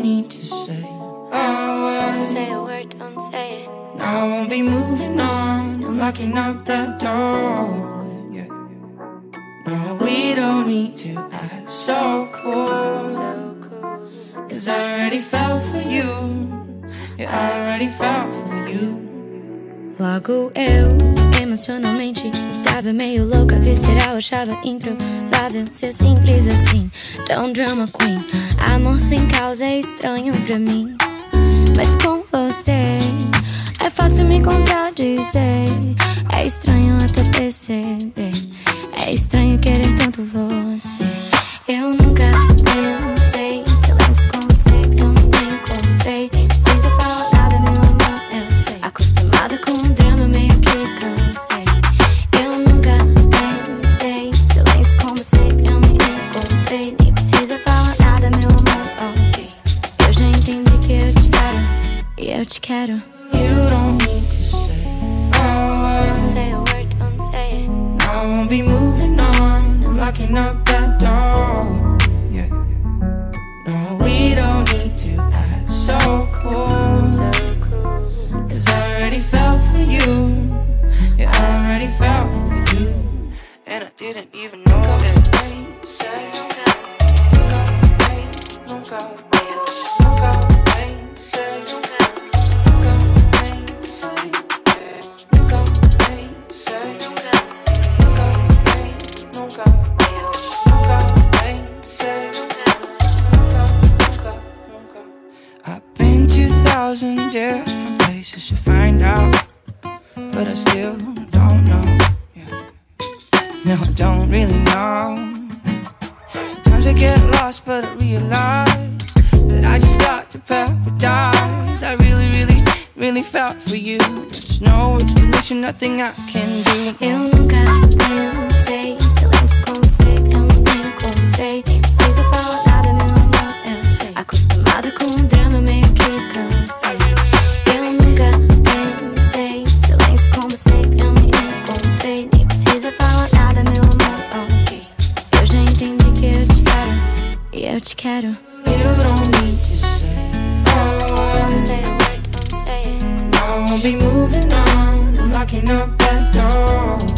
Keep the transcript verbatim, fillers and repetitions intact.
need to say a word. Don't say a word, don't say it. I won't be moving on. I'm locking up that door. Yeah. No, we don't need to act so cool. So cool. Cause I already fell for you. Yeah, I already fell for you. Logo eu, emocionalmente, estava meio louca, visceral, achava improvável ser simples assim. Tão drama queen, amor sem causa é estranho pra mim. Mas com você é fácil me contradizer. É estranho até perceber. É estranho querer tanto você. Eu nunca pensei em silêncio com você. Eu nunca encontrei. Nem precisa falar nada, meu amor, eu sei. Acostumada com o drama, meio que cansei. Eu nunca pensei em silêncio com você. Eu me encontrei. Nem precisa falar nada, meu amor, ok. Eu já entendi que eu te quero. E eu te quero. You don't need to say a word. Don't say a word, don't say it. I won't be moving on. I'm locking up that door. Yeah. No, we don't need to act so cool. So cool. Cause I already fell for you. Yeah, I already fell for you. And I didn't even know it. Say, nunca, nunca, nunca, nunca. I've been to thousand different places to find out, but I still don't know. Yeah. No, I don't really know. Sometimes I get lost, but I realize that I just got to paradise. I really, really, really felt for you. There's no explanation, nothing I can do. Eu nunca pensei em silêncio com você. Eu nunca encontrei. Nem precisa falar nada, meu amor, eu sei. Acostumada com o drama, meio que cansei. Eu nunca pensei em silêncio com você. Eu me encontrei. Nem precisa falar nada, meu amor, ok. Eu já entendi que eu te quero. E eu te quero. You don't need to say a word. Don't say a word, don't say it. I won't be moving on. I'm locking up that door.